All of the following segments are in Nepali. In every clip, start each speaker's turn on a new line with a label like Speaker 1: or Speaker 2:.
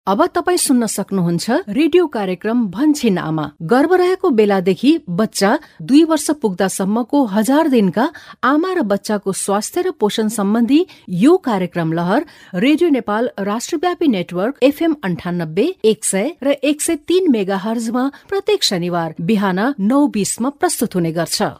Speaker 1: अब तपाई सुन्न सक्नुहुन्छ रेडियो कार्यक्रम भन्छिन आमा। गर्भ रहेको बेलादेखि बच्चा 2 वर्ष पुग्दासम्मको 1000 दिनका आमा र बच्चाको स्वास्थ्य र पोषण सम्बन्धी यो कार्यक्रम लहर रेडियो नेपाल राष्ट्रव्यापी नेटवर्क FM 98, 100 र 103 मेगाहर्जमा प्रत्येक शनिबार बिहान 9:20 मा प्रस्तुत हुने गर्छ।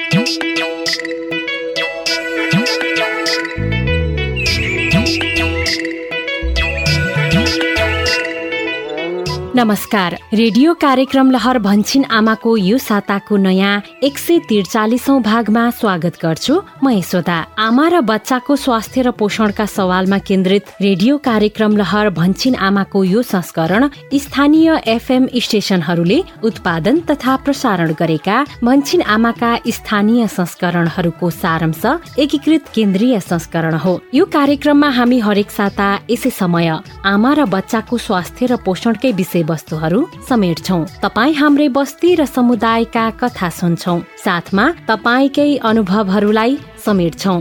Speaker 2: नमस्कार। रेडियो कार्यक्रम लहर भन्छिन आमाको यो साताको नयाँ 143औं भागमा स्वागत गर्छु। म यशोदा। आमा र बच्चाको स्वास्थ्य र पोषणका सवालमा केन्द्रित रेडियो कार्यक्रम लहर भन्छिन आमाको यो संस्करण स्थानीय FM स्टेशनहरूले उत्पादन तथा प्रसारण गरेका भन्छिन आमाका स्थानीय संस्करणहरूको सारांश एकीकृत केन्द्रीय संस्करण हो। यो कार्यक्रममा हामी हरेक साता यसै समय आमा र बच्चाको स्वास्थ्य र पोषणकै विषय वस्तुहरू समेट्छौं। तपाई हाम्रै बस्ती र समुदायका कथा सुन्छौं, साथमा तपाईकै अनुभवहरूलाई समेट्छौं।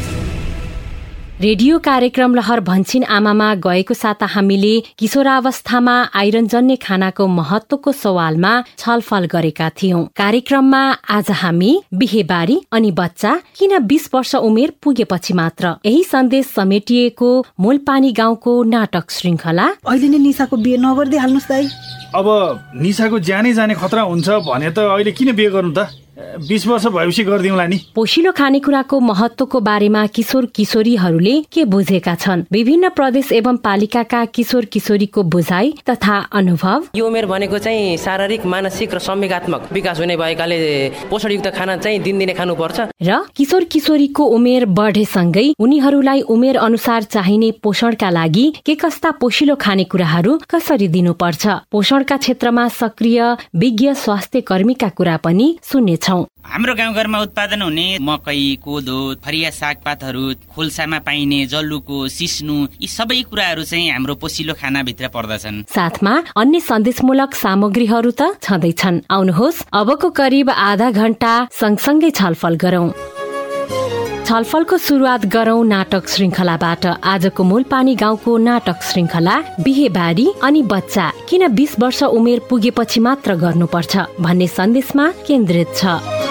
Speaker 2: रेडियो कार्यक्रम लहर भन्छिन आमामा गएको साता हामीले किशोरावस्थामा आइरनजन्य खानाको महत्वको सवालमा छलफल गरेका थियौं। कार्यक्रममा आज हामी बिहेबारी अनि बच्चा किन 20 वर्ष उमेर पुगेपछि मात्र, यही सन्देश समेटिएको मूलपानी गाउँको नाटक श्रृंखला।
Speaker 3: अहिले नै निसाको बिहे नगर्दै हाल्नुस् दाइ।
Speaker 4: अब निसाको ज्यानै जाने खतरा हुन्छ भने त अहिले किन बिहे गर्नु त? 20 वर्ष भएपछि गरिदिउँला नि।
Speaker 2: पोषिलो खानेकुराको महत्वको बारेमा किशोर किशोरीहरूले के बुझेका छन्? विभिन्न प्रदेश एवं पालिकाका किशोर किशोरीको बुझाइ तथा अनुभव।
Speaker 5: यो उमेर भनेको चाहिँ शारीरिक, मानसिक र संवेगात्मक विकास हुने भएकाले पोषणयुक्त खाना चाहिँ दिनदिनै खानुपर्छ।
Speaker 2: र किशोर किशोरीको उमेर बढेसँगै उनीहरूलाई उमेर अनुसार चाहिने पोषणका लागि के कस्ता पोषिलो खानेकुराहरू कसरी दिनुपर्छ? पोषणका क्षेत्रमा सक्रिय विज्ञ स्वास्थ्य कर्मीका कुरा पनि सुन्नेछौँ।
Speaker 6: हाम्रो गाउँघरमा उत्पादन हुने मकै, कोदो, फरिया सागपातहरू, खोल्सामा पाइने जल्लुको, सिस्नु, यी सबै कुराहरू चाहिँ हाम्रो पोषिलो खानाभित्र पर्दछन्।
Speaker 2: साथमा अन्य सन्देशमूलक सामग्रीहरू त छँदैछन्। आउनुहोस् अबको करिब आधा घण्टा सँगसँगै छलफल गरौं। छलफलको सुरुवात गरौं नाटक श्रृंखलाबाट। आजको मूलपानी गाउँको नाटक श्रृंखला बिहेबारी अनि बच्चा किन 20 वर्ष उमेर पुगेपछि मात्र गर्नुपर्छ भन्ने सन्देशमा केन्द्रित छ।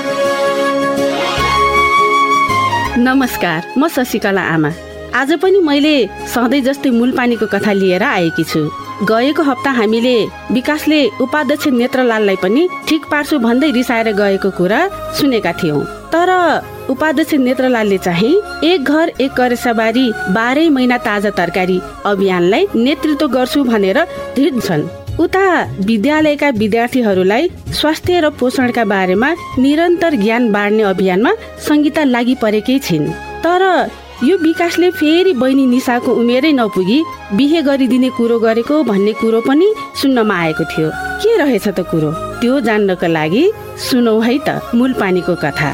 Speaker 7: नमस्कार, म शशिकला आमा। आज पनि मैले सधैँ जस्तै मूलपानीको कथा लिएर आएकी छु। गएको हप्ता हामीले विकासले उपाध्यक्ष नेत्रलाललाई पनि ठिक पार्छु भन्दै रिसाएर गएको कुरा सुनेका थियौं। तर उपाध्यक्ष नेत्रलालले चाहिँ एक घर एक करेसाबारी 12 महिना ताजा तरकारी अभियानलाई नेतृत्व गर्छु भनेर दृढ छन्। उता विद्यालयका विद्यार्थीहरूलाई स्वास्थ्य र पोषणका बारेमा निरन्तर ज्ञान बाँड्ने अभियानमा संगीता लागि परेकै छिन्। तर यो विकासले फेरि बहिनी निसाको उमेरै नपुगी बिहे गरिदिने कुरो गरेको भन्ने कुरो पनि सुन्नमा आएको थियो। के रहेछ त कुरो? त्यो जान्नको लागि सुनौ है त मूलपानीको कथा।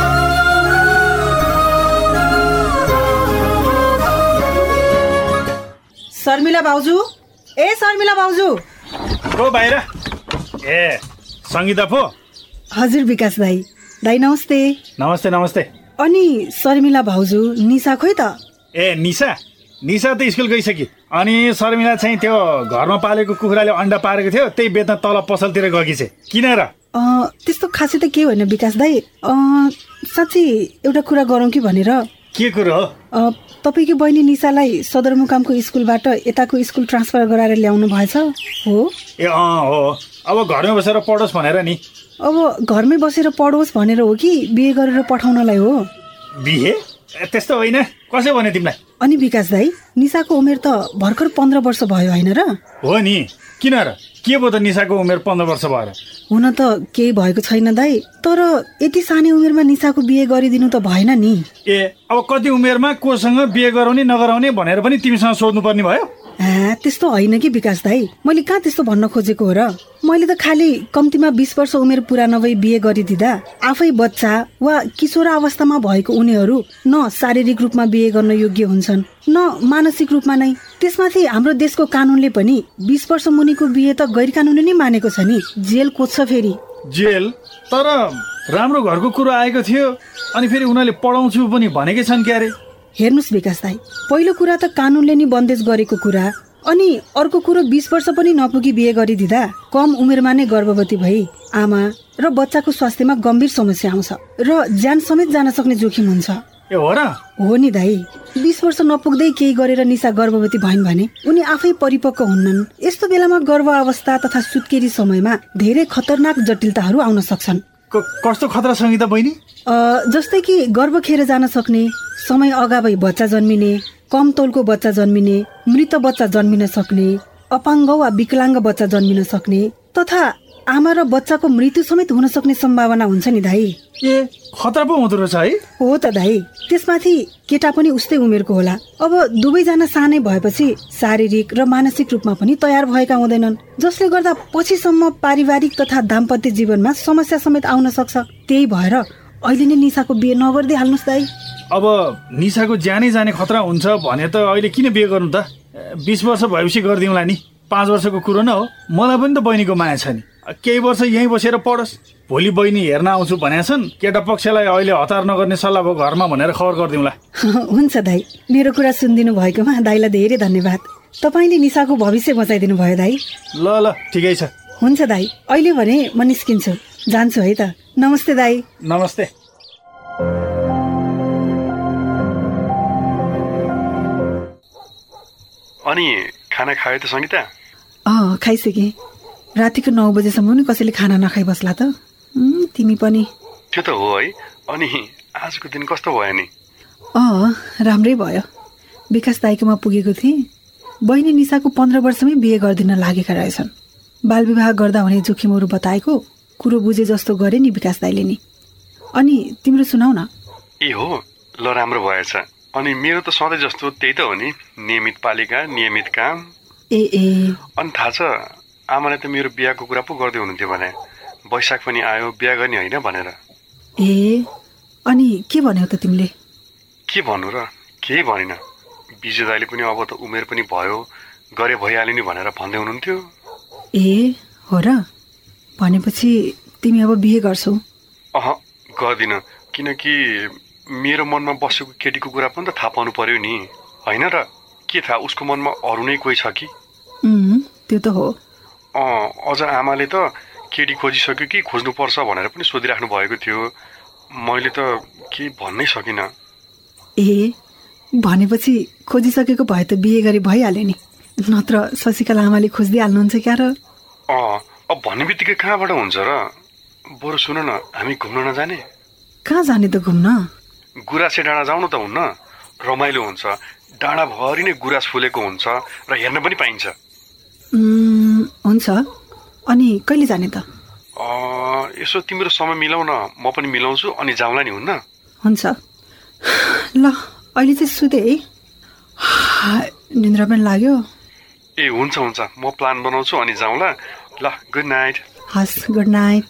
Speaker 3: शर्मिला भाउजू, ए शर्मिला भाउजू।
Speaker 4: को बाहिर? ए संगीता पो?
Speaker 3: हजुर विकास दाई। दाई नमस्ते।
Speaker 4: नमस्ते नमस्ते।
Speaker 3: अनि शर्मिला भाउजू, निसा खोइ त?
Speaker 4: ए निसा त स्कुल गइसक्यो। अनि शर्मिला चाहिँ त्यो घरमा पालेको कुखुराले अन्डा पारेको थियो, त्यही बेच्न तल पसलतिर गएकी छ। किन र?
Speaker 3: त्यस्तो खासै त के होइन विकास दाई। साँच्ची एउटा कुरा गरौँ कि भनेर।
Speaker 4: के कुरो हो?
Speaker 3: तपाईँकी बहिनी निसालाई सदरमुकामको स्कुलबाट यताको स्कुल ट्रान्सफर गराएर ल्याउनु भएछ हो?
Speaker 4: ए हो। अब घरमै बसेर पढोस् भनेर नि।
Speaker 3: अब घरमै बसेर पढोस् भनेर हो कि बिहे गरेर पठाउनलाई हो?
Speaker 4: बिहे? त्यस्तो होइन। कसै भन्यो तिमीलाई?
Speaker 3: अनि विकास दाई, निसाको उमेर त भर्खर 15 वर्ष भयो होइन र?
Speaker 4: हो नि। किन र? के भयो त निसाको उमेर 15 वर्ष भएर?
Speaker 3: हुन त केही भएको छैन दाई, तर यति सानै उमेरमा निसाको बिहे गरिदिनु त भएन नि।
Speaker 4: ए अब कति उमेरमा कोसँग बिहे गराउने नगराउने भनेर पनि तिमीसँग सोध्नु पर्ने भयो?
Speaker 3: त्यस्तो होइन कि विकास दाई, मैले कहाँ त्यस्तो भन्न खोजेको हो र? मैले त खालि कम्तीमा 20 वर्ष उमेर पुरा नभई बिहे गरिदिँदा आफै बच्चा वा किशोर अवस्थामा भएको उनीहरू न शारीरिक रूपमा बिहे गर्न योग्य हुन्छन् न मानसिक रूपमा नै। त्यसमाथि हाम्रो देशको कानूनले पनि 20 वर्ष मुनिको बिहे त गैर कानुनी नै मानेको छ नि। जेल कोच्छ फेरि।
Speaker 4: जेल? तर राम्रो घरको कुरो आएको थियो अनि फेरि उनीहरूले पढाउँछु पनि भनेकै छन् क्यारे।
Speaker 3: हेर्नुस् विकास दाई, पहिलो कुरा त कानूनले नि बन्देज गरेको कुरा अनि अर्को कुरो 20 वर्ष पनि नपुगी बिहे गरिदिँदा कम उमेरमा नै गर्भवती भई आमा र बच्चाको स्वास्थ्यमा गम्भीर समस्या आउँछ र ज्यान समेत जान सक्ने जोखिम हुन्छ।
Speaker 4: ए हो र?
Speaker 3: हो नि दाइ। 20 वर्ष नपुग्दै केही गरेर निशा गर्भवती भइन् भने उनी आफै परिपक्व हुन्नन्। यस्तो बेलामा गर्भ अवस्था तथा सुत्केरी समयमा धेरै खतरनाक जटिलताहरू आउन सक्छन्।
Speaker 4: कस्तो खतरा संहिता बहिनी?
Speaker 3: जस्तै कि गर्भ खेर जान सक्ने, समय अगावै बच्चा जन्मिने, कम तौलको बच्चा जन्मिने, मृत बच्चा जन्मिन सक्ने, अपाङ्ग वा विकलाङ्ग बच्चा जन्मिन सक्ने तथा आमा र बच्चाको मृत्यु समेत हुन सक्ने सम्भावना हुन्छ नि दाइ।
Speaker 4: ए खतरा पो हुँदो रहेछ है? हो
Speaker 3: त दाइ। त्यसमाथि केटा पनि उस्तै उमेरको होला। अब दुवैजना सानै भएपछि शारीरिक र मानसिक रूपमा पनि तयार भएका हुँदैनन्, जसले गर्दा पछिसम्म पारिवारिक तथा दाम्पत्य जीवनमा समस्या समेत आउन सक्छ। त्यही भएर अहिले नै निशाको बिहे नगर्दै हाल्नुस् दाइ।
Speaker 4: अब निशाको ज्यानै जाने खतरा हुन्छ भने त अहिले किन बिहे गर्नु त? 20 वर्ष भएपछि गरिदिउँला नि। 5 वर्षको कुरो न हो। मलाई पनि त बहिनीको माया छ नि। केही वर्ष यहीँ बसेर पढोस्। भोलि बहिनी हेर्न आउँछु भनेका छन्। केटा पक्षलाई अहिले हतार नगर्ने सल्लाह भयो घरमा भनेर खबर गरिदिउँला।
Speaker 3: हुन्छ दाइ। मेरो कुरा सुनिदिनु भएकोमा दाइलाई धेरै धन्यवाद। तपाईँले निशाको भविष्य बचाइदिनु भयो दाइ।
Speaker 4: ल ल ठिकै छ।
Speaker 3: हुन्छ दाइ। अहिले भने म निस्किन्छु। जान्छु है त। नमस्ते दाइ।
Speaker 4: नमस्ते।
Speaker 8: अनि खाना खायो त सङ्गीता?
Speaker 3: खाइसके। रातिको 9 बजेसम्म नि कसैले खाना नखाइ बस्ला त। तिमी पनि।
Speaker 8: त्यो त हो है। अनि आजको दिन कस्तो भयो नि?
Speaker 3: राम्रै भयो। विकास दाइकोमा पुगेको थिएँ। बहिनी निशाको 15 वर्षमै बिहे गरिदिन लागेका रहेछन्। बालविवाह गर्दा हुने जोखिमहरू बताएको कुरो बुझे जस्तो गरे नि विकास दाइले नि। अनि तिम्रो सुनाउ न।
Speaker 8: ए हो, ल राम्रो भएछ। अनि मेरो त सधैँ जस्तो त्यही त हो नि, नियमित पालिका, नियमित काम। अनि थाहा छ, आमाले त मेरो बिहाको कुरा पो गर्दै हुनुहुन्थ्यो भने वैशाख पनि आयो, बिहा गर्ने होइन भनेर।
Speaker 3: अनि के भन्यौ त तिमीले?
Speaker 8: के भन्नु र, केही भनिन। विजय दाइले पनि अब त उमेर पनि भयो, गरे भइहाल्यो नि भनेर भन्दै हुनुहुन्थ्यो।
Speaker 3: हो र? भनेपछि तिमी अब बिहे गर्छौ?
Speaker 8: गर्दिन, किनकि मेरो मनमा बसेको केटीको कुरा पनि त थाहा पाउनु पर्यो नि, होइन र? के थाहा उसको मनमा अरू नै कोही छ कि?
Speaker 3: त्यो त हो।
Speaker 8: अझ आमाले त केटी खोजिसक्यो कि खोज्नुपर्छ भनेर पनि सोधिराख्नु भएको थियो। मैले त केही भन्नै सकिनँ।
Speaker 3: भनेपछि खोजिसकेको भए त बिहे गरी भइहाल्यो नि, नत्र शशिकला आमाले खोज्दै हाल्नुहुन्छ क्या र?
Speaker 8: अब भन्ने बित्तिकै कहाँबाट हुन्छ र? बरु सुन न, हामी घुम्न नजाने?
Speaker 3: कहाँ जाने त घुम्न?
Speaker 8: गुराँसे डाँडा जाउँ त हुन्न? रमाइलो हुन्छ, डाँडाभरि नै गुराँस फुलेको हुन्छ र हेर्न पनि पाइन्छ।
Speaker 3: हुन्छ। अनि कहिले जाने त?
Speaker 8: यसो तिम्रो समय मिलाउ न, म पनि मिलाउँछु, अनि जाउँला नि, हुन्न?
Speaker 3: हुन्छ। ल अहिले चाहिँ सुते है, निन्द्रा पनि लाग्यो।
Speaker 8: हुन्छ हुन्छ, म प्लान बनाउँछु अनि जाउँला। ल, गुड नाइट।
Speaker 3: हस्, गुड नाइट।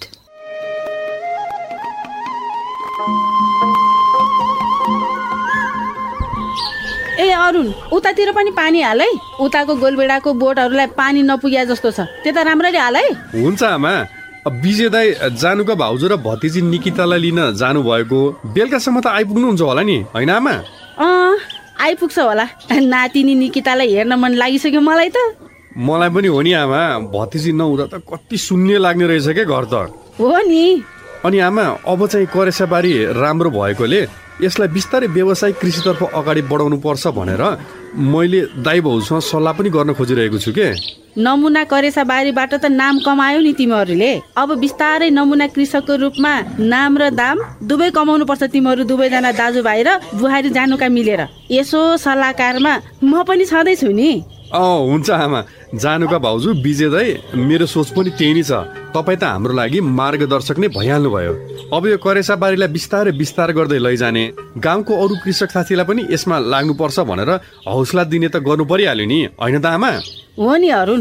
Speaker 7: अरुण, उतातिर पनि पानी हाल है। उताको गोलबेडाको बोटहरूलाई पानी नपुग्या जस्तो छ, त्यता राम्ररी हाल है।
Speaker 9: हुन्छ आमा। विजय दाइ जानुका भाउजू र भतिजी निकितालाई लिन जानु भएको, बेलुकासम्म त आइपुग्नुहुन्छ होला नि, होइन आमा?
Speaker 7: आइपुग्छ होला। नातिनी निकितालाई हेर्न मन लागिसक्यो मलाई त।
Speaker 9: मलाई पनि हो नि आमा। भतिजी नहुँदा त कति शून्य लाग्ने रहेछ क्या घर त।
Speaker 7: हो नि।
Speaker 9: अनि आमा, अब चाहिँ करेसाबारी राम्रो भएकोले यसलाई बिस्तारै व्यवसायिक कृषितर्फ अगाडि बढाउनु पर्छ भनेर मैले दाइ भाउजूसँग सल्लाह पनि गर्न खोजिरहेको छु के।
Speaker 7: नमुना करेसा बारीबाट त नाम कमायो नि तिमीहरूले। अब बिस्तारै नमुना कृषकको रूपमा नाम र दाम दुवै कमाउनु पर्छ तिमीहरू दुवैजना दाजुभाइ र बुहारी जानुका मिलेर। यसो सल्लाहकारमा म पनि छँदैछु नि।
Speaker 9: हुन्छ आमा। जानुका भाउजू, विजय दाइ, मेरो सोच पनि त्यही नै छ। तपाईँ त हाम्रो लागि मार्गदर्शक नै भइहाल्नु भयो। अब यो करेसा बारीलाई बिस्तारै विस्तार गर्दै लैजाने, गाउँको अरू कृषक साथीलाई पनि यसमा लाग्नुपर्छ भनेर हौसला दिने त गर्नु परिहाल्यो नि, होइन त आमा?
Speaker 7: हो नि अरुण।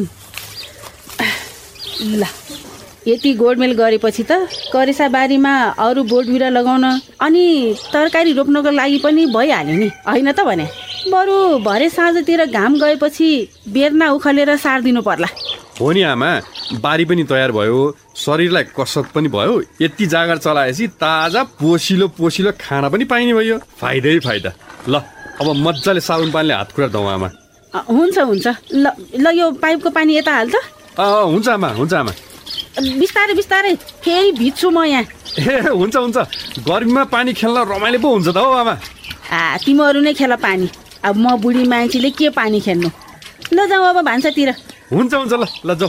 Speaker 7: ल, यति गोडमेल गरेपछि त करेसा बारीमा अरू बोट बिरुवा लगाउन अनि तरकारी रोप्नको लागि पनि भइहाल्यो नि, होइन त भने? बरु भरे साँझतिर घाम गएपछि बेर्ना उखलेर सार्दिनु पर्ला।
Speaker 9: हो नि आमा, बारी पनि तयार भयो, शरीरलाई कसरत पनि भयो, यति जाँगर चलाएपछि ताजा पोसिलो पोसिलो खाना पनि पाइने भयो। फाइदै फाइदा। ल, अब मजाले साबुन पानीले हात खुट्टा धुऊ आमा।
Speaker 7: हुन्छ हुन्छ ल यो पाइपको पानी यता हाल त।
Speaker 9: हुन्छ आमा, हुन्छ आमा।
Speaker 7: बिस्तारै बिस्तारै, फेरि भिज्छु म यहाँ।
Speaker 9: ए हुन्छ हुन्छ, गर्मीमा पानी खेल्न रमाइलो पो हुन्छ त हौ आमा।
Speaker 7: तिमीहरू नै खेल पानी, अब म बुढी मान्छेले के पानी खेल्नु। ल जाऊ अब भान्सातिर।
Speaker 9: हुन्छ हुन्छ, ल जाऊ।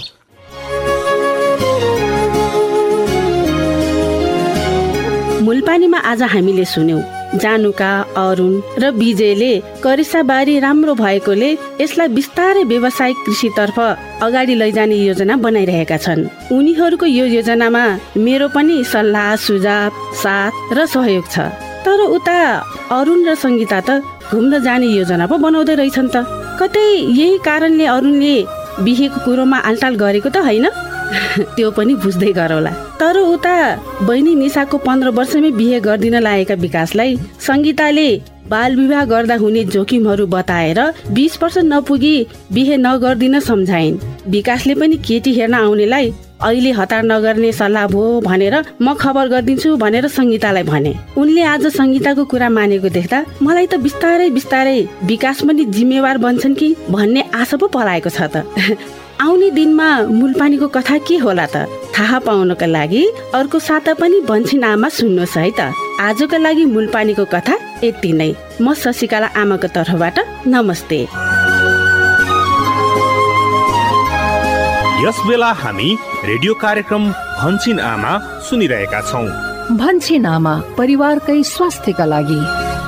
Speaker 7: मूलपानीमा आज हामीले सुन्यौं जानुका, अरुण र विजयले करेसाबारी राम्रो भएकोले यसलाई बिस्तारै व्यावसायिक कृषितर्फ अगाडि लैजाने योजना बनाइरहेका छन्। उनीहरूको यो योजनामा मेरो पनि सल्लाह, सुझाव, साथ र सहयोग छ। तर उता अरुण र सङ्गीता त घुम्न जाने योजना पो बनाउँदै रहेछन् त। कतै यही कारणले अरुणले बिहेको कुरोमा आलटाल गरेको त होइन? त्यो पनि बुझ्दै गरौला। तर उता बहिनी निशाको 15 वर्षमै बिहे गर्दिन लागेका विकासलाई सङ्गीताले बाल विवाह गर्दा हुने जोखिमहरू बताएर 20 वर्ष नपुगी बिहे नगर्दिन सम्झाइन्। विकासले पनि केटी हेर्न आउनेलाई अहिले हतार नगर्ने सल्लाह भो भनेर म खबर गरिदिन्छु भनेर सङ्गीतालाई भने। उनले आज सङ्गीताको कुरा मानेको देख्दा मलाई त बिस्तारै बिस्तारै विकास पनि जिम्मेवार बन्छन् कि भन्ने आशा पो पलाएको छ त। आउने दिनमा मूलपानीको कथा के होला त थाहा पाउनका लागि अर्को साता पनि भन्छिन आमा सुन्नुहोस् है त। आजको लागि मूलपानीको कथा यति नै। म शशिकला आमाको तर्फबाट नमस्ते।
Speaker 10: यस बेला हामी रेडियो कार्यक्रम भन्छिन आमा सुनिरहेका छौं।
Speaker 1: भन्छिन आमा, परिवारकै स्वास्थ्यका लागि।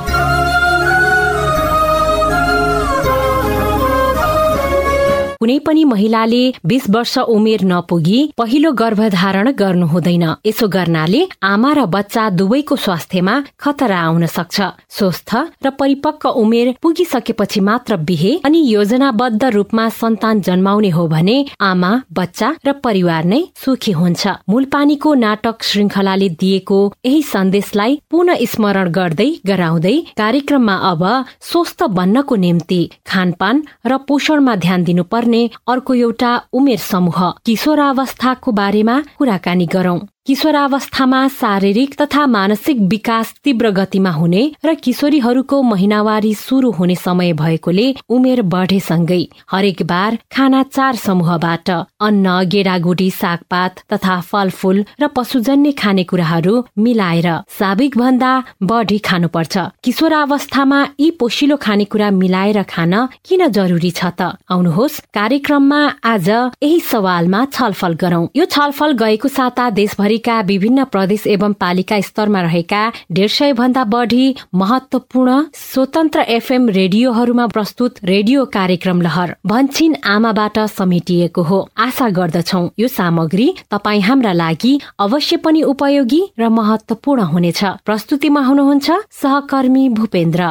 Speaker 2: कुनै पनि महिलाले 20 वर्ष उमेर नपुगी पहिलो गर्भधारण गर्नु हुँदैन। यसो गर्नाले आमा र बच्चा दुवैको स्वास्थ्यमा खतरा आउन सक्छ। स्वस्थ र परिपक्व उमेर पुगिसकेपछि मात्र बिहे अनि योजनाबद्ध रूपमा सन्तान जन्माउने हो भने आमा, बच्चा र परिवार नै सुखी हुन्छ। मूलपानीको नाटक श्रृङ्खलाले दिएको यही सन्देशलाई पुनः स्मरण गर्दै गराउँदै कार्यक्रममा अब स्वस्थ बन्नको निम्ति खानपान र पोषणमा ध्यान दिनुपर्ने अर्को एउटा उमेर समूह किशोरावस्थाको बारेमा कुराकानी गरौं। किशोरावस्थामा शारीरिक तथा मानसिक विकास तीव्र गतिमा हुने र किशोरीहरूको महिनावारी सुरु हुने समय भएकोले उमेर बढेसँगै हरेक बार खाना 4 समूहबाट अन्न, गेडागुडी, सागपात तथा फलफूल र पशुजन्य खानेकुराहरू मिलाएर स्वाभाविक भन्दा बढी खानुपर्छ। किशोरावस्थामा यी पोषिलो खानेकुरा मिलाएर खान किन जरुरी छ त? आउनुहोस् कार्यक्रममा आज यही सवालमा छलफल गरौं। यो छलफल गएको साता देशभरि विभिन्न प्रदेश एवं पालिका स्तरमा रहेका 150 भन्दा बढी महत्वपूर्ण स्वतन्त्र एफएम रेडियोहरूमा प्रस्तुत रेडियो कार्यक्रम लहर भन्छिन आमाबाट समेटिएको हो। आशा गर्दछौ यो सामग्री तपाई हाम्रा लागि अवश्य पनि उपयोगी र महत्वपूर्ण हुनेछ। प्रस्तुतिमा हुनुहुन्छ सहकर्मी भूपेन्द्र।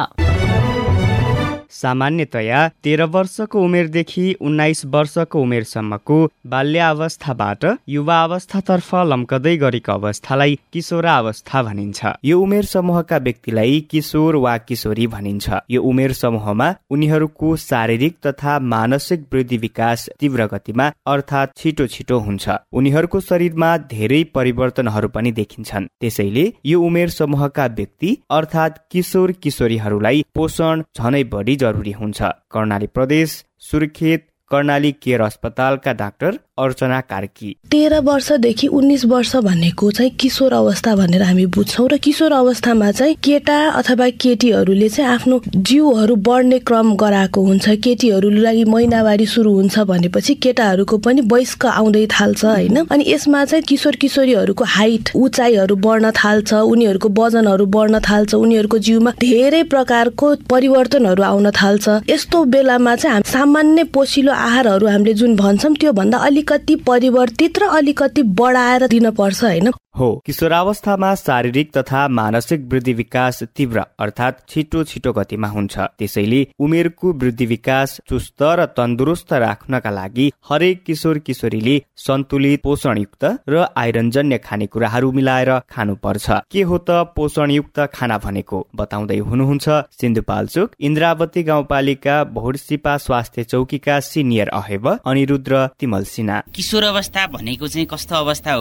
Speaker 11: सामान्यतया 13 वर्षको उमेरदेखि 19 वर्षको उमेरसम्मको बाल्यावस्थाबाट युवा अवस्थातर्फ लम्कदै गरेको अवस्थालाई किशोरावस्था भनिन्छ। यो उमेर समूहका व्यक्तिलाई किशोर वा किशोरी भनिन्छ। यो उमेर समूहमा उनीहरूको शारीरिक तथा मानसिक वृद्धि विकास तीव्र गतिमा अर्थात् छिटो हुन्छ। उनीहरूको शरीरमा धेरै परिवर्तनहरू पनि देखिन्छन्। त्यसैले यो उमेर समूहका व्यक्ति अर्थात् किशोर किशोरीहरूलाई पोषण झनै बढी जरुरी हुन्छ। कर्णाली प्रदेश सुर्खेत कर्णाली केयर अस्पतालका डाक्टर अर्चना कार्की।
Speaker 12: 13 वर्षदेखि 19 वर्ष भनेको चाहिँ किशोर अवस्था भनेर हामी बुझ्छौँ र किशोर अवस्थामा चाहिँ केटा अथवा केटीहरूले चाहिँ आफ्नो जिउहरू बढ्ने क्रम गराएको हुन्छ। केटीहरूलाई महिनावारी सुरु हुन्छ भनेपछि केटाहरूको पनि वयस्क आउँदै थाल्छ हैन। अनि यसमा चाहिँ किशोर किशोरीहरूको हाइट उचाइहरू बढ्न थाल्छ, उनीहरूको वजनहरू बढ्न थाल्छ, उनीहरूको जिउमा धेरै प्रकारको परिवर्तनहरू आउन थाल्छ। यस्तो बेलामा चाहिँ हामी सामान्य पोषिलो आहारहरू हामीले जुन भन्छौँ त्यो भन्दा अलिकति परिवर्तित र अलिकति बढाएर दिन पर्छ हैन।
Speaker 11: हो, किशोरावस्थामा शारीरिक तथा मानसिक वृद्धि विकास तीव्र अर्थात् छिटो गतिमा हुन्छ। त्यसैले उमेरको वृद्धि विकास चुस्त र तन्दुरुस्त राख्नका लागि हरेक किशोर किशोरीले सन्तुलित पोषणयुक्त र आइरनजन्य खानेकुराहरू मिलाएर खानुपर्छ। के हो त पोषणयुक्त खाना भनेको बताउँदै हुनुहुन्छ सिन्धुपाल्चोक इन्द्रावती गाउँपालिका बहुरसिपा स्वास्थ्य चौकीका सिनियर अहेब अनिरुद्र तिमल सिन्हा।
Speaker 6: किशोर अवस्था भनेको चाहिँ कस्तो अवस्था हो भने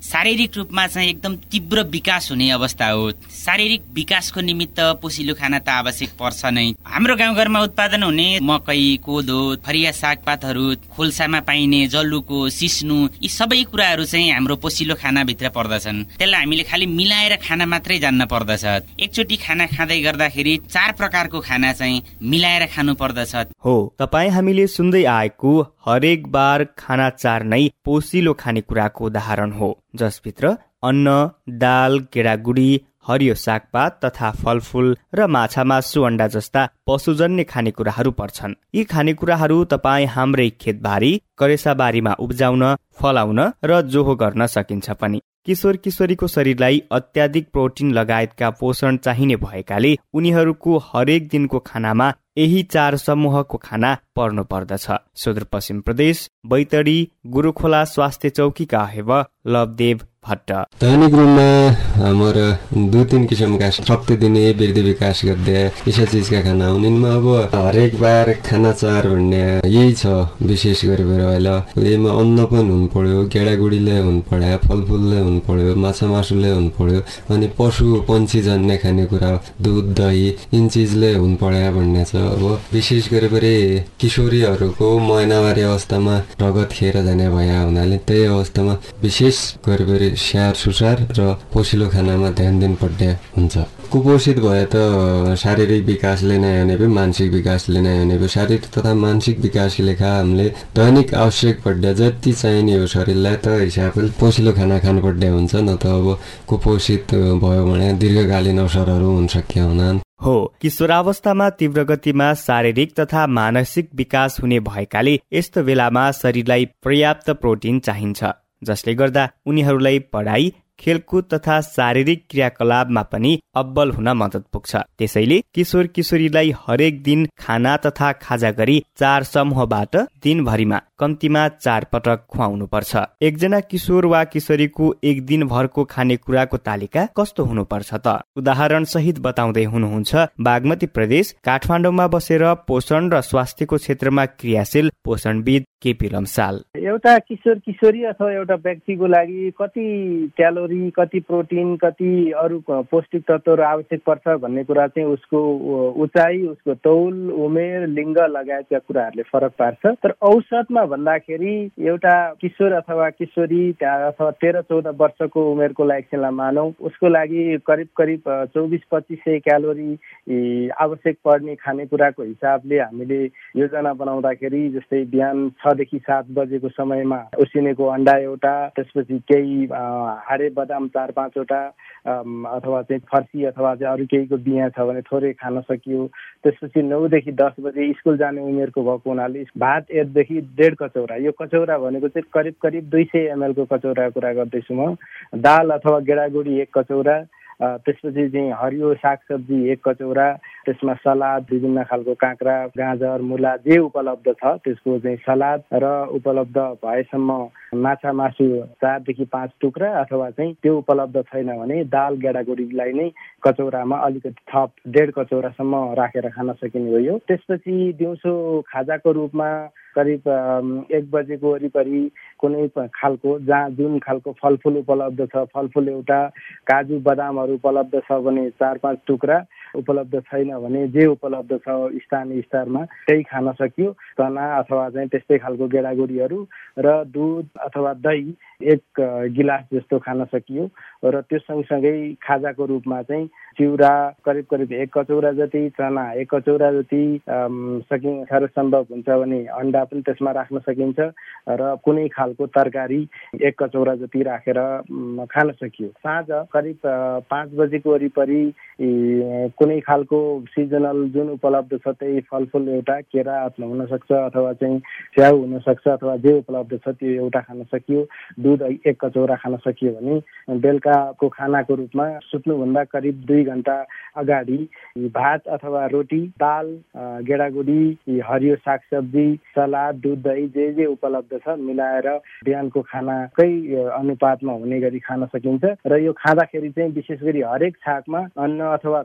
Speaker 6: शारीरिक रूपमा चाहिँ एकदम तीव्र विकास हुने अवस्था हो। शारीरिक विकासको निमित्त पोसिलो खाना त आवश्यक पर्छ नै। हाम्रो गाउँघरमा उत्पादन हुने मकै, कोदो, फरिया सागपातहरू, खोल्सामा पाइने जल्लुको, सिस्नु, यी सबै कुराहरू चाहिँ हाम्रो पोसिलो खानाभित्र पर्दछन्। त्यसलाई हामीले खालि मिलाएर खाना मात्रै जान्न पर्दछ। एकचोटि खाना खाँदै गर्दाखेरि 4 प्रकारको खाना चाहिँ मिलाएर खानु पर्दछ।
Speaker 11: हो, तपाईँ हामीले सुन्दै आएको हरेक बार खाना 4 नै पोसिलो खानेकुराको उदाहरण हो, जसभित्र अन्न, दाल, गेडागुडी, हरियो सागपात तथा फलफूल र माछा मासु, अन्डा जस्ता पशुजन्य खानेकुराहरू पर्छन्। यी खानेकुराहरू तपाईँ हाम्रै खेतबारी, करेसाबारीमा उब्जाउन, फलाउन र जोहो गर्न सकिन्छ पनि। किशोर किशोरीको शरीरलाई अत्याधिक प्रोटिन लगायतका पोषण चाहिने भएकाले उनीहरूको हरेक दिनको खानामा यही 4 समूहको खाना पर्नु पर्दछ। सुदूरपश्चिम प्रदेश बैतडी गुरुखोला स्वास्थ्य चौकीका अहेव लवदेव भट्ट।
Speaker 13: दैनिक रूपमा हाम्रो 2-3 किसिमका शक्ति दिने, वृद्धि विकास गर्दै यसा चिजका खाना हुनिन्। अब हरेक बार खाना 4 भन्ने यही छ विशेष गरेर अहिले। यसमा अन्न पनि हुनु पर्यो, गेडागुडीले हुनु पर्यो, फलफुलले हुनु पर्यो, माछा मासुले हुनु पर्यो, अनि पशु पन्छी जन्ने खानेकुरा दुध दही यिन चिजले हुनु पर्यो भन्ने छ। अब विशेष गरेर किशोरीहरूको महिनावारी अवस्थामा रगत खेर जाने भए हुनाले त्यही अवस्थामा विशेष गरेर स्याहार सुसार र पोसिलो खानामा ध्यान दिनुपर्ने हुन्छ। कुपोषित भए त शारीरिक विकासले नै भने पनि मानसिक विकासले नै भने पनि शारीरिक तथा मानसिक विकासले लेखा हामीले दैनिक आवश्यक पर्ने जति चाहिने हो शरीरलाई त हिसाबले पोसिलो खाना खानुपर्ने हुन्छ। न त अब कुपोषित भयो भने दीर्घकालीन असरहरू हुन सक्या हुनान्।
Speaker 11: हो, किशोरावस्थामा तीव्र गतिमा शारीरिक तथा मानसिक विकास हुने भएकाले यस्तो बेलामा शरीरलाई पर्याप्त प्रोटिन चाहिन्छ, जसले गर्दा उनीहरूलाई पढाइ, खेलकुद तथा शारीरिक क्रियाकलापमा पनि अब्बल हुन मद्दत पुग्छ। त्यसैले किशोर किशोरीलाई हरेक दिन खाना तथा खाजा गरी 4 समूहबाट दिनभरिमा कम्तीमा 4 पटक खुवाउनु पर्छ। एकजना किशोर वा किशोरीको एक दिनभरको खानेकुराको तालिका कस्तो हुनुपर्छ त? उदाहरण सहित बताउँदै हुनुहुन्छ बागमती प्रदेश काठमाडौँमा बसेर पोषण र स्वास्थ्यको क्षेत्रमा क्रियाशील पोषणविद केपी लम्साल।
Speaker 14: एउटा किशोर किशोरी अथवा एउटा व्यक्तिको लागि कति क्यालोरी, कति प्रोटिन, कति अरू पौष्टिक तत्त्वहरू आवश्यक पर्छ भन्ने कुरा चाहिँ उसको उचाइ, उसको तौल, उमेर, लिङ्ग लगायतका कुराहरूले फरक पार्छ। तर औसतमा भन्दाखेरि एउटा किशोर अथवा किशोरी अथवा 13-14 वर्षको उमेरको एकछिनलाई मानौँ, उसको लागि करिब 24-2500 क्यालोरी आवश्यक पर्ने खानेकुराको हिसाबले हामीले योजना बनाउँदाखेरि जस्तै बिहान 6 देखि 7 बजेको समयमा उसिनेको अन्डा एउटा, त्यसपछि केही हाडे बदाम 4-5 वटा अथवा चाहिँ फर्सी अथवा चाहिँ अरू केहीको बिहा छ भने थोरै खान सकियो। त्यसपछि 9 देखि 10 बजे स्कुल जाने उमेरको भएको हुनाले भात 1 देखि 1.5 कचौरा, यो कचौरा भनेको चाहिँ करिब 200 ml को कचौराको कुरा गर्दैछु म। दाल अथवा गेडागुडी 1 कचौरा, त्यसपछि चाहिँ हरियो सागसब्जी 1 कचौरा, त्यसमा सलाद, विभिन्न खालको काँक्रा, गाजर, मुला जे उपलब्ध छ त्यसको चाहिँ सलाद र उपलब्ध भएसम्म माछा मासु 4 देखि 5 टुक्रा, अथवा चाहिँ त्यो उपलब्ध छैन भने दाल गेडागुडीलाई नै कचौरामा अलिकति थप 1.5 कचौरासम्म राखेर खान सकिने हो यो। त्यसपछि दिउँसो खाजाको रूपमा करिब 1 बजेको वरिपरि कुनै खालको जुन खालको फलफुल उपलब्ध छ, फलफुल एउटा, काजु बदामहरू उपलब्ध छ भने 4-5 टुक्रा, उपलब्ध छैन भने जे उपलब्ध छ स्थानीय स्तरमा त्यही खान सकियो। चना अथवा चाहिँ त्यस्तै खालको गेडागुडीहरू र दुध अथवा दही 1 गिलास जस्तो खान सकियो। र त्यो सँगसँगै खाजाको रूपमा चाहिँ चिउरा करिब 1 कचौरा जति, चना 1 कचौरा जति, सकिन्छ सम्भव हुन्छ भने अन्डा पनि त्यसमा राख्न सकिन्छ र कुनै खालको तरकारी 1 कचौरा जति राखेर खान सकियो। साँझ करिब 5 बजेको वरिपरि कुनै खालको सिजनल जुन उपलब्ध छ त्यही फलफुल एउटा, केरा हुन सक्छ अथवा चाहिँ स्याउ हुन सक्छ अथवा जे उपलब्ध छ त्यो एउटा खान सकियो। दुध 1 कचौरा खान सकियो भने बेलुकाको खानाको रूपमा सुत्नुभन्दा करिब 2 घण्टा अगाडि भात अथवा रोटी, दाल, गेडागुडी, हरियो सागसब्जी, सलाद, दुध दही जे उपलब्ध छ मिलाएर बिहानको खानाकै अनुपातमा हुने गरी खान सकिन्छ। र यो खाँदाखेरि चाहिँ विशेष गरी हरेक छाकमा अन्न अथवा कन्दमूल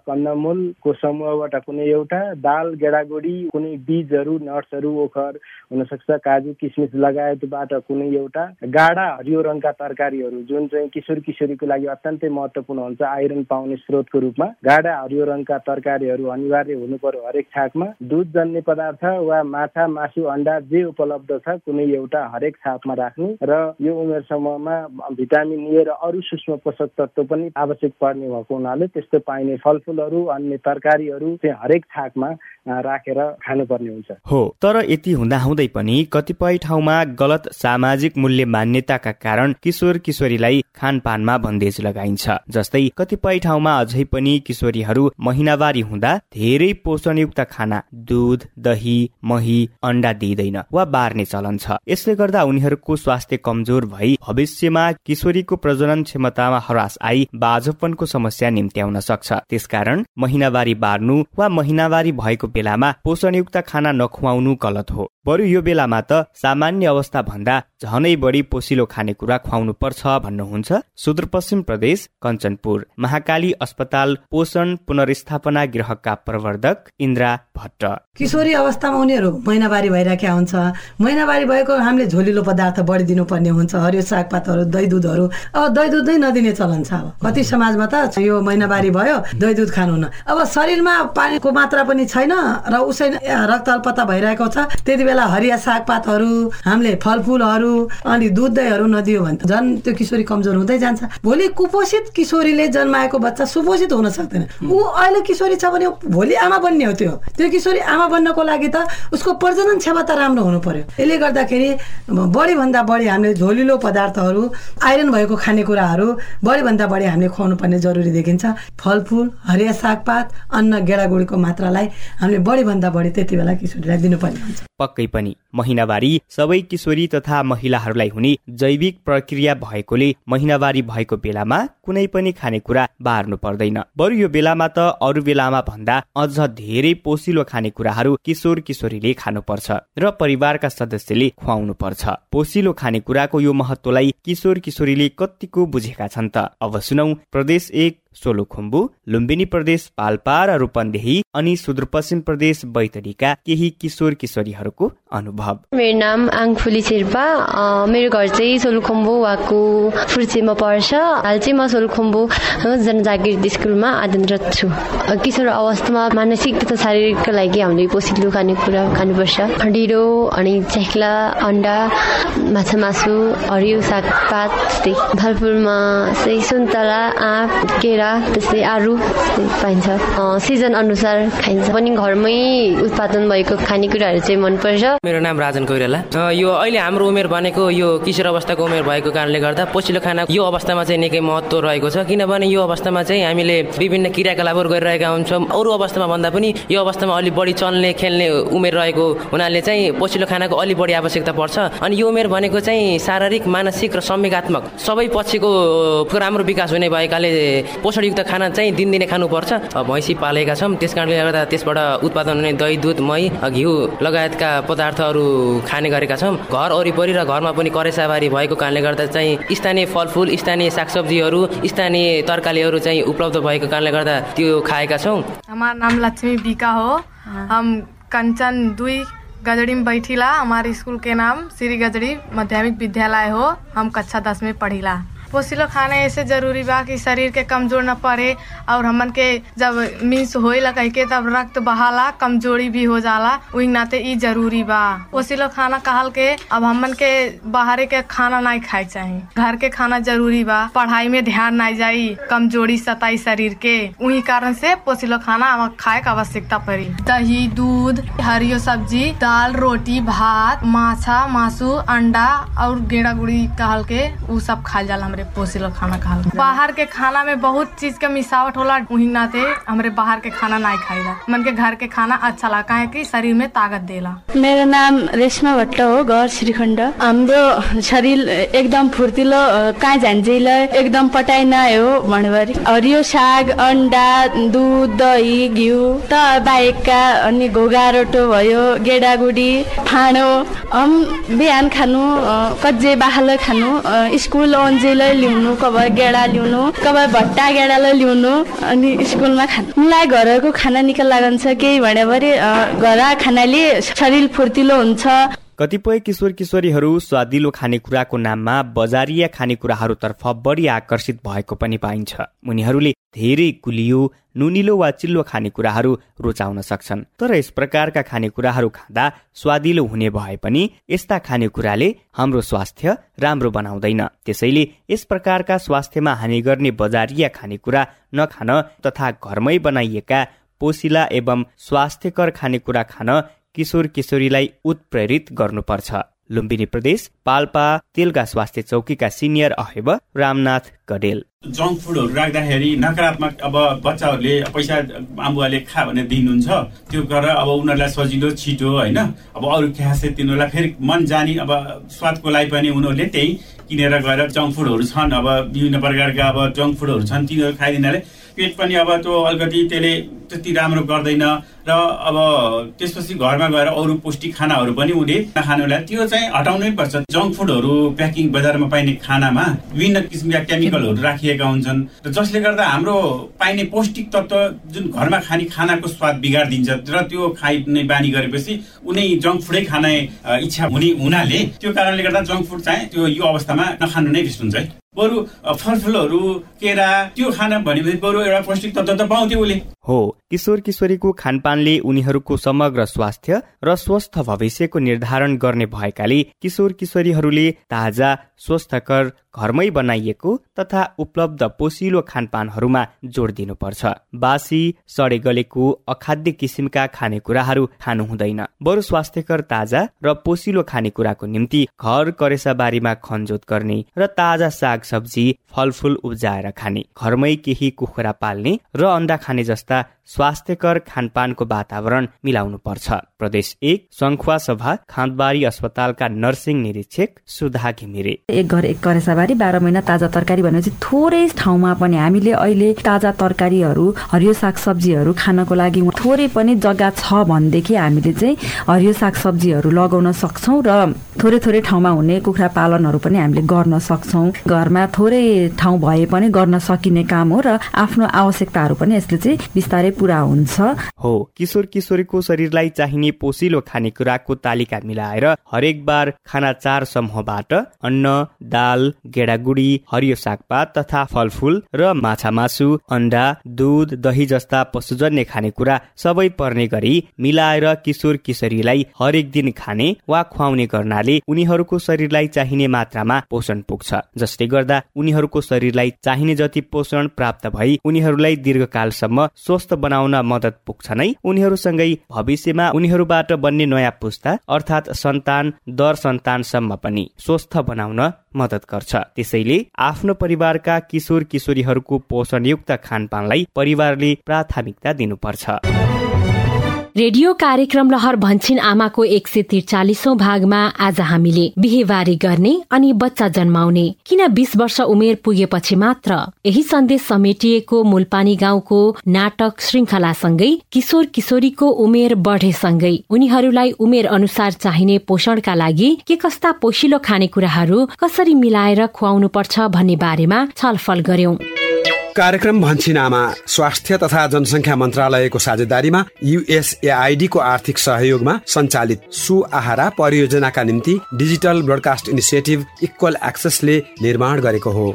Speaker 14: फलमूलको समूहबाट कुनै एउटा, दाल गेडागुडी, कुनै बीजहरू, नट्सहरू, ओखर हुनसक्छ, काजु किसमिस लगायतबाट कुनै एउटा, गाढा हरियो रङका तरकारीहरू जुन चाहिँ किशोर किशोरीको लागि अत्यन्तै महत्त्वपूर्ण हुन्छ आइरन पाउने स्रोतको रूपमा। गाढा हरियो रङका तरकारीहरू अनिवार्य हुनु पर्यो हरेक छाकमा। दुध जन्य पदार्थ वा माछा, मासु, अन्डा जे उपलब्ध छ कुनै एउटा हरेक छाकमा राख्नु र यो उमेर समूहमा भिटामिन ए र अरू सूक्ष्म पोषक तत्त्व पनि आवश्यक पर्ने भएको हुनाले त्यस्तो पाइने फलफुलहरू, अन्य तरकारीहरू चाहिँ हरेक छाकमा राखेर खानुपर्ने हुन्छ।
Speaker 11: हो, तर यति हुँदाहुँदै पनि कतिपय ठाउँमा गलत सामाजिक मूल्य मान्यताका कारण किशोर किशोरीलाई खानपानमा बन्देज लगाइन्छ। जस्तै कतिपय ठाउँमा अझै पनि किशोरीहरू महिनावारी हुँदा धेरै पोषणयुक्त खाना, दूध, दही, मही, अन्डा दिइदैन वा बार्ने चलन छ। यसले गर्दा उनीहरूको स्वास्थ्य कमजोर भई भविष्यमा किशोरीको प्रजनन क्षमतामा ह्रास आई बाझोपनको समस्या निम्त्याउन सक्छ। त्यसकारण महिनावारी बार्नु वा महिनावारी भएको बेलामा पोषणयुक्त खाना नखुवाउनु गलत हो। बरु यो बेलामा त सामान्य अवस्था भन्दा झनै बढी पोषिलो खानेकुरा खुवाउनु पर्छ भन्नुहुन्छ सुदूरपश्चिम प्रदेश कञ्चनपुर महाकाली अस्पताल पोषण पुनर्स्थापना गृहका प्रवर्धक इन्द्रा भट्ट।
Speaker 3: किशोरी अवस्थामा उनीहरू महिनावारी भइराखेका हुन्छ। महिनावारी भएको हामीले झोलिलो पदार्थ बढी दिनुपर्ने हुन्छ, हरियो सागपातहरू, दही दुधहरू। अब दही दुध नै नदिने चलन छ। अब कति समाजमा त यो महिनावारी भयो दही दुध खानुहुन्न। अब शरीरमा पानीको मात्रा पनि छैन र उसै रक्त अल्पता भइरहेको छ, त्यति बेला हरिया सागपातहरू, हामीले फलफुलहरू अनि दुध दहीहरू नदियो भने झन् त्यो किशोरी कमजोर हुँदै जान्छ। भोलि कुपोषित किशोरीले जन्माएको बच्चा सुपोषित हुन सक्दैन। ऊ अहिले किशोरी छ भने भोलि आमा बन्ने हो। त्यो किशोरी आमा बन्नको लागि त उसको प्रजनन क्षमता राम्रो हुनु पर्यो। यसले गर्दाखेरि बढी भन्दा बढी हामीले झोलिलो पदार्थहरू, आइरन भएको खानेकुराहरू बढी भन्दा बढी हामीले खुवाउनु पर्ने जरुरी देखिन्छ। फलफुल, हरिया सागपात, अन्न, गेडागुडीको मात्रालाई हामीले बढी भन्दा बढी त्यति बेला किशोरीलाई दिनुपर्ने हुन्छ।
Speaker 11: पक्कै पनि महिनावारी सबै किशोरी तथा महिलाहरूलाई हुने जैविक प्रक्रिया भएकोले महिनावारी भएको बेलामा कुनै पनि खानेकुरा बार्नु पर्दैन। बरु यो बेलामा त अरू बेलामा भन्दा अझ धेरै पोषिलो खानेकुराहरू किशोर किशोरीले खानुपर्छ र परिवारका सदस्यले खुवाउनु पर्छ। पोषिलो खानेकुराको यो महत्वलाई किशोर किशोरीले कतिको बुझेका छन् त? अब सुनौ प्रदेश 1 सोलुखुम्बु, लुम्बिनी प्रदेश पाल्पा र रूपन्देही अनि सुदूरपश्चिम प्रदेश बैतडीका केही किशोर किशोरीहरूको अनुभव।
Speaker 15: मेरो नाम आङफुली शेर्पा, मेरो घर चाहिँ सोलुखुम्बु वाको फुर्चेमा पर्छ। हाल चाहिँ म सोलुखुम्बु जनजागृति स्कुलमा अध्ययनरत छु। किशोर अवस्थामा मानसिक तथा शारीरिकका लागि हामीले पोषिलो खानेकुरा खानुपर्छ। ढिँडो अनि च्याख्ला, अन्डा, माछा मासु, हरियो सागपात, त्यस्तै फलफुलमा चाहिँ सुन्तला, आँप, केरा, त्यस्तै आरू पाइन्छ। सिजन अनुसार खाइन्छ पनि। घरमै उत्पादन भएको खानेकुराहरू चाहिँ मनपर्छ।
Speaker 5: मेरो नाम राजन कोइराला। यो अहिले हाम्रो उमेर भनेको यो किशोर अवस्थाको उमेर भएको कारणले गर्दा पोषिलो खाना यो अवस्थामा चाहिँ निकै महत्त्व रहेको छ। किनभने यो अवस्थामा चाहिँ हामीले विभिन्न क्रियाकलापहरू गरिरहेका हुन्छौँ। अरू अवस्थामा भन्दा पनि यो अवस्थामा अलि बढी चल्ने खेल्ने उमेर रहेको हुनाले चाहिँ पोषिलो खानाको अलि बढी आवश्यकता पर्छ। अनि यो उमेर भनेको चाहिँ शारीरिक, मानसिक र संवेगात्मक सबै पक्षको राम्रो विकास हुने भएकाले पोषणयुक्त खाना चाहिँ दिनदिनै खानुपर्छ। भैँसी पालेका छौँ, त्यस कारणले गर्दा त्यसबाट उत्पादन हुने दही, दुध, मही, घिउ लगायतका पदार्थहरू खाने गरेका छौँ। घर वरिपरि र घरमा पनि करेसाबारी भएको कारणले गर्दा चाहिँ स्थानीय फलफुल, स्थानीय सागसब्जीहरू, स्थानीय तरकारीहरू चाहिँ उपलब्ध भएको कारणले गर्दा त्यो खाएका छौँ।
Speaker 16: हमारा नाम लक्ष्मी बीका हो। हम कंचन 2 गजड़ी में बैठीला। हमारे स्कूल के नाम श्री गजड़ी माध्यमिक विद्यालय हो। हम कक्षा 10 में पढ़ीला। पोषिलो खाना ऐसे जरूरी बा कि शरीर के कमजोर न पड़े और हमन के जब मीन्स होइला कह के तब रक्त बहाला, कमजोरी भी हो जाला। वही नाते ई जरूरी बा। पोषिलो खाना कहल के अब हमन के बाहर के खाना नहीं खाए चाहिए, घर के खाना जरूरी बा। पढ़ाई में ध्यान नहीं जाई, कमजोरी सताई शरीर के, वही कारण से पोषिलो खाना खाए का आवश्यकता पड़ी। दही, दूध, हरियो सब्जी, दाल, रोटी, भात, माछा, मासु, अंडा और गेड़ा गुड़ी कहल के उ सब खाल जाला। पोषिलो खाना खाल बाहर के खाना में बहुत चीज का मिसावट होला, वही नाते हमरे बाहर के खाना नहीं खाइला। मन के घर के खाना अच्छा लगा है कि शरीर में ताकत देला।
Speaker 17: मेरो नाम रेशमा भट्ट हो, घर श्रीखण्ड। हाम्रो शरीर एकदम फुर्तिलो, कहाँ झान्जेला एकदम पटाइ नआए हो भन्नुभरि। हरियो साग, अन्डा, दूध, दही, घिउ त बाहेकका अनि घोगा रोटो भयो, गेडागुडी, फाँडो हम बिहान खानु, कज्जे बाहल खानु, स्कुल अन्जेला ल्याउनु, कबै गेडा ल्याउनु, कबै भट्टा गेडालाई ल्याउनु। अनि स्कुलमा मलाई घरको खाना निकै लागन्छ, केही भनेभरि घर खानाले शरीर फुर्तिलो हुन्छ।
Speaker 11: कतिपय किशोर किशोरीहरू स्वादिलो खानेकुराको नाममा बजारिया खानेकुराहरूतर्फ बढी आकर्षित भएको पनि पाइन्छ। उनीहरूले धेरै कुलियो, नुनिलो वा चिल्लो खानेकुराहरू रुचाउन सक्छन्। तर यस प्रकारका खानेकुराहरू खाँदा स्वादिलो हुने भए पनि यस्ता खानेकुराले हाम्रो स्वास्थ्य राम्रो बनाउँदैन। त्यसैले यस प्रकारका स्वास्थ्यमा हानि गर्ने बजारिया खानेकुरा नखान तथा घरमै बनाइएका पोसिला एवं स्वास्थ्यकर खानेकुरा खान किशोर किशोरीलाई उत्प्रेरित गर्नुपर्छ। लुम्बिनी प्रदेश पाल्पा तेलगा स्वास्थ्य चौकीका सिनियर अहेब रामनाथ गडेल।
Speaker 18: जङ्क फुडहरू राख्दाखेरि नकारात्मक अब बच्चाहरूले पैसा आम्बुवाले खा भनेर दिनुहुन्छ, त्यो गरेर अब उनीहरूलाई सजिलो छिटो होइन, अब अरू खासै तिनीहरूलाई फेरि मन जानी अब स्वादको लागि पनि उनीहरूले त्यही किनेर गएर जङ्क फुडहरू छन्, अब विभिन्न प्रकारका अब जङ्क फुडहरू छन्, तिनीहरू खाइदिनाले पेट पनि अब त्यो अलिकति त्यसले त्यति राम्रो गर्दैन र अब त्यसपछि घरमा गएर अरू पौष्टिक खानाहरू पनि उसले नखानुलाई त्यो चाहिँ हटाउनै पर्छ। जङ्क फुडहरू प्याकिङ बजारमा पाइने खानामा विभिन्न किसिमका केमिकलहरू राखिएका हुन्छन् र जसले गर्दा हाम्रो पाइने पौष्टिक तत्त्व जुन घरमा खाने खानाको स्वाद बिगारिदिन्छ र त्यो खाइने बानी गरेपछि उनी जङ्क फुडै खाने इच्छा हुनाले त्यो कारणले गर्दा जङ्क फुड चाहिँ त्यो यो अवस्थामा नखानु नै बेस्ट हुन्छ है। बरु फलफुलहरू केरा त्यो खाना भनेपछि बरु एउटा पौष्टिक तत्त्व त पाउँथ्यो उसले।
Speaker 11: हो, किशोर किशोरीको खानपानले उनीहरूको समग्र स्वास्थ्य र स्वस्थ भविष्यको निर्धारण गर्ने भएकाले किशोर किशोरीहरूले ताजा स्वस्थकर घरमै बनाइएको तथा उपलब्ध पोसिलो खानपानहरूमा जोड दिनुपर्छ। बासी सडे गलेको अखाद्य किसिमका खानेकुराहरू खानु हुँदैन। बरु स्वास्थ्यकर ताजा र पोसिलो खानेकुराको निम्ति घर करेसाबारीमा खनजोत गर्ने र ताजा साग सब्जी फलफुल उब्जाएर खाने, घरमै केही कुखुरा पाल्ने र अन्डा खाने जस्ता स्वास्थ्यकर खानपानको वातावरण मिलाउनु पर्छ। प्रदेश 1 संखुवा सभा खाँदबारी अस्पतालका नर्सिङ निरीक्षक सुधा घिमिरे।
Speaker 19: एक घर एक करेसाबारी 12 महिना ताजा तरकारी भनेपछि थोरै ठाउँमा पनि हामीले अहिले ताजा तरकारीहरू हरियो सागसब्जीहरू खानको लागि थोरै पनि जग्गा छ भनेदेखि हामीले चाहिँ हरियो सागसब्जीहरू लगाउन सक्छौँ र थोरै थोरै ठाउँमा हुने कुखुरा पालनहरू पनि हामीले गर्न सक्छौँ। घरमा थोरै ठाउँ भए पनि गर्न सकिने काम हो र आफ्नो आवश्यकताहरू पनि यसले चाहिँ बिस्तारै पूरा हुन्छ।
Speaker 11: हो, किशोर किशोरीको शरीरलाई चाहिने पोसिलो खानेकुराको तालिका मिलाएर हरेक बार खाना 4 समूहबाट अन्न, दाल, गेडागुडी, हरियो सागपात तथा फलफुल र माछा मासु, अन्डा, दूध, दही जस्ता पशुजन्य खानेकुरा सबै पर्ने गरी मिलाएर किशोर किशोरीलाई हरेक दिन खाने वा खुवाउने गर्नाले उनीहरूको शरीरलाई चाहिने मात्रामा पोषण पुग्छ, जसले गर्दा उनीहरूको शरीरलाई चाहिने जति पोषण प्राप्त भई उनीहरूलाई दीर्घकालसम्म स्वस्थ बनाउन मद्दत पुग्छ नै। उनीहरूसँगै भविष्यमा उनीहरूबाट बन्ने नयाँ पुस्ता अर्थात् सन्तान दर सन्तानसम्म पनि स्वस्थ बनाउन मद्दत गर्छ। त्यसैले आफ्नो परिवारका किशोर किशोरीहरूको पोषणयुक्त खानपानलाई परिवारले प्राथमिकता दिनुपर्छ।
Speaker 2: रेडियो कार्यक्रम लहर भन्छिन आमाको 143औं भागमा आज हामीले बिहेबारी गर्ने अनि बच्चा जन्माउने किन 20 वर्ष उमेर पुगेपछि मात्र, यही सन्देश समेटिएको मूलपानी गाउँको नाटक श्रृंखलासँगै किशोर किशोरीको उमेर बढेसँगै उनीहरूलाई उमेर अनुसार चाहिने पोषणका लागि के कस्ता पोषिलो खानेकुराहरू कसरी मिलाएर खुवाउनु पर्छ भन्ने बारेमा छलफल गर्यौं।
Speaker 20: कार्यक्रम भन्छिन आमा स्वास्थ्य तथा जनसंख्या मन्त्रालयको साझेदारीमा USAID को आर्थिक सहयोगमा सञ्चालित सुआहारा परियोजनाका निम्ति डिजिटल ब्रोडकास्ट इनिसिएटिभ इक्वल एक्सेसले निर्माण गरेको हो।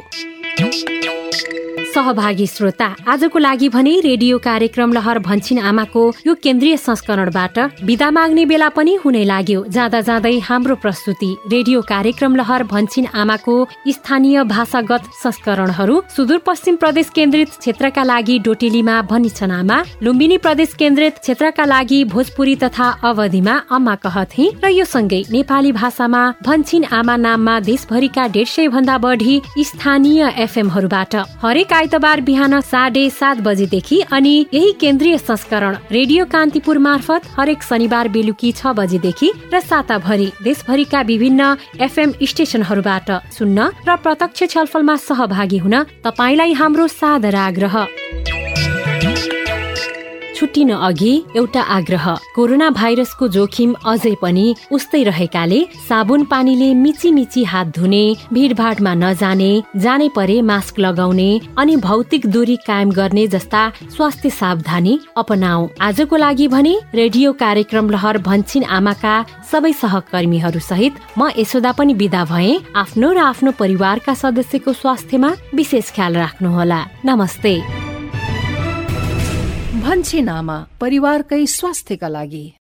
Speaker 2: सहभागी श्रोता, आजको लागि भने रेडियो कार्यक्रम लहर भन्छिन आमाको यो केन्द्रीय संस्करणबाट बिदा माग्ने बेला पनि हुनै लाग्यो। जाँदा जाँदै हाम्रो प्रस्तुति रेडियो कार्यक्रम लहर भन्छिन आमाको स्थानीय भाषागत संस्करणहरू सुदूरपश्चिम प्रदेश केन्द्रित क्षेत्रका लागि डोटेलीमा भनिन्छन् आमा, लुम्बिनी प्रदेश केन्द्रित क्षेत्रका लागि भोजपुरी तथा अवधिमा अम्मा कहथे र यो सँगै नेपाली भाषामा भन्छिन आमा नाममा देशभरिका 150 भन्दा बढी स्थानीय FM-हरूबाट हरेक आइतबार बिहान 7:30 बजेदेखि अनि यही केन्द्रीय संस्करण रेडियो कान्तिपुर मार्फत हरेक शनिबार बेलुकी 6 बजेदेखि र साताभरि देशभरिका विभिन्न FM स्टेशनहरूबाट सुन्न र प्रत्यक्ष छलफलमा सहभागी हुन तपाईलाई हाम्रो सादर आग्रह। छुट्टिन अघि एउटा आग्रह। कोरोना भाइरसको जोखिम अझै पनि उस्तै रहेकाले साबुन पानीले मिची मिची हात धुने, भिडभाडमा नजाने, जाने परे मास्क लगाउने अनि भौतिक दूरी कायम गर्ने जस्ता स्वास्थ्य सावधानी अपनाऊ। आजको लागि भने रेडियो कार्यक्रम लहर भन्छिन आमाका सबै सहकर्मीहरू सहित म यशोदा पनि बिदा भए। आफ्नो र आफ्नो परिवारका सदस्यको स्वास्थ्यमा विशेष ख्याल राख्नुहोला। नमस्ते।
Speaker 1: भन्छिन आमा, परिवारकै स्वास्थ्यका लागि।